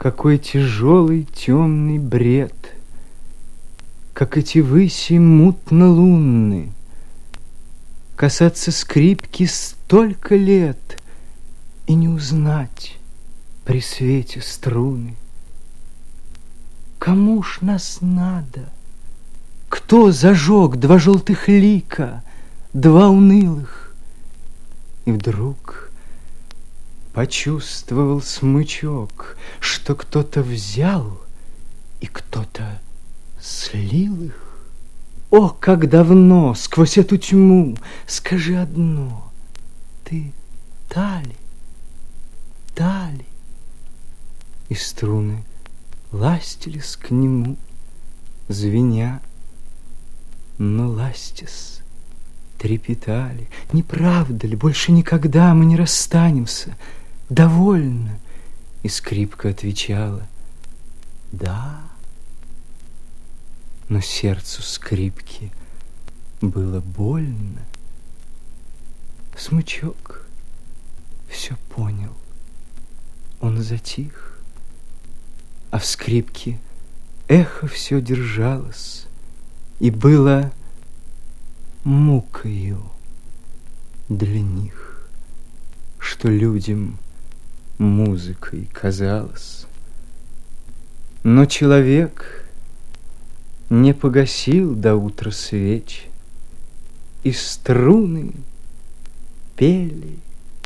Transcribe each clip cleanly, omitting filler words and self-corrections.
Какой тяжелый темный бред, как эти выси мутно-лунны, касаться скрипки столько лет и не узнать при свете струны. Кому ж нас надо? Кто зажег два желтых лика, два унылых? И вдруг почувствовал смычок, что кто-то взял и кто-то слил их. О, как давно сквозь эту тьму, скажи одно: ты та ли, та ли? И струны ластились к нему, звеня, но ластясь трепетали. Не правда ли, больше никогда мы не расстанемся? Довольно. И скрипка отвечала: да. Но сердцу скрипки было больно. Смычок все понял. Он затих, а в скрипке эхо все держалось, и было мукою для них, что людям музыкой казалось. Но человек не погасил до утра свеч, и струны пели.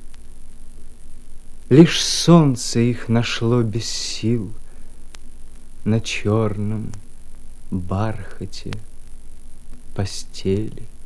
Лишь солнце их нашло без сил на черном бархате постели.